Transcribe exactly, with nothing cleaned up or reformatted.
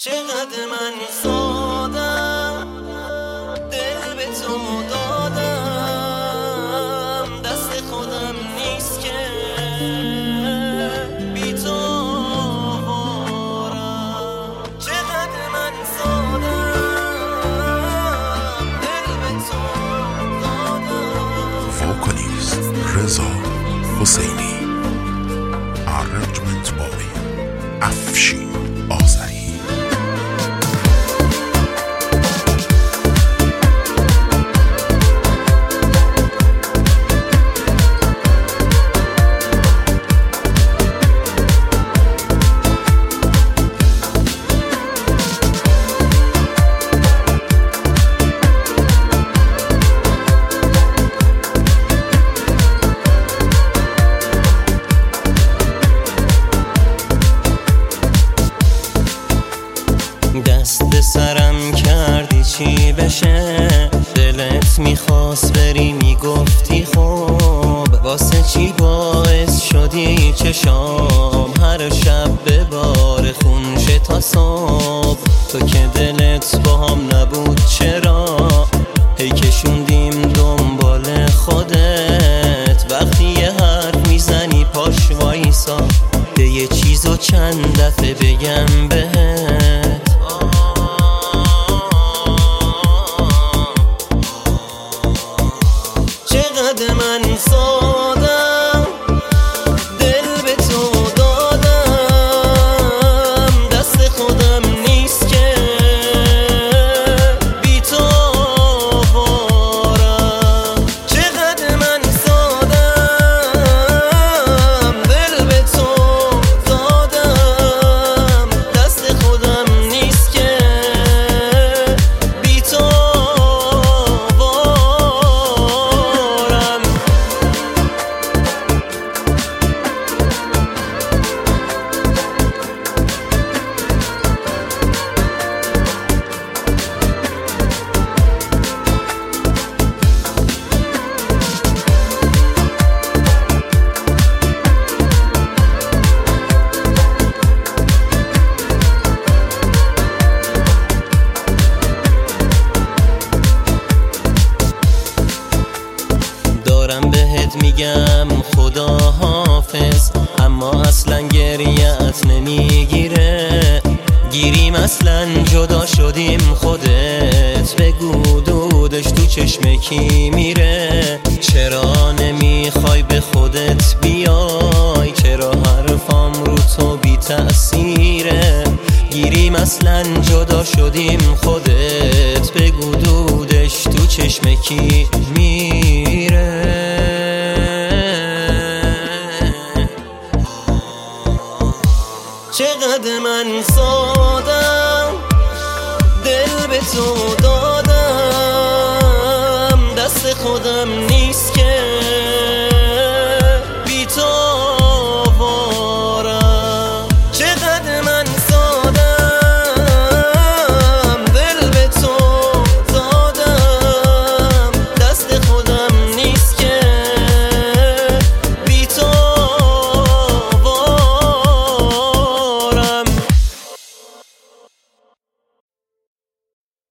چقدر من سادم، دل به تو دادم، دست خودم نیست که بی تو آوارم. چقدر من سادم، دل به تو دادم. vocalist رضا حسینی، arrangement by افشین آذری. دست به سرم کردی چی بشه، دلت میخواست بری میگفتی خب، واسه چی باعث شدی چشام هر شب به بار خونشه تا صبح. تو که دلت با هم نبود چرا هی کشوندیم دنبال خودت. وقتی یه حرف میزنی پاش وایسا، ده یه چیزو چند دفعه بگم بهت. چقدر من سادم، دل به تو دادم، دست خودم نیست که بی تو آوارم. چقدر من سادم، دل به تو دادم، دست خودم نیست که بی تو آوارم. دارم بهت میگم خدا حافظ، اما اصلا گریت نمیگیره. گیریم اصلا جدا شدیم، خودت بگو دودش تو چشم کی میره. چرا نمیخوای به خودت بیای، چرا حرفام رو تو بی تأثیره. گیریم اصلا جدا شدیم، خودت بگو دودش تو چشم کی میره. چقدر من سادم، دل به تو دادم، دست خودم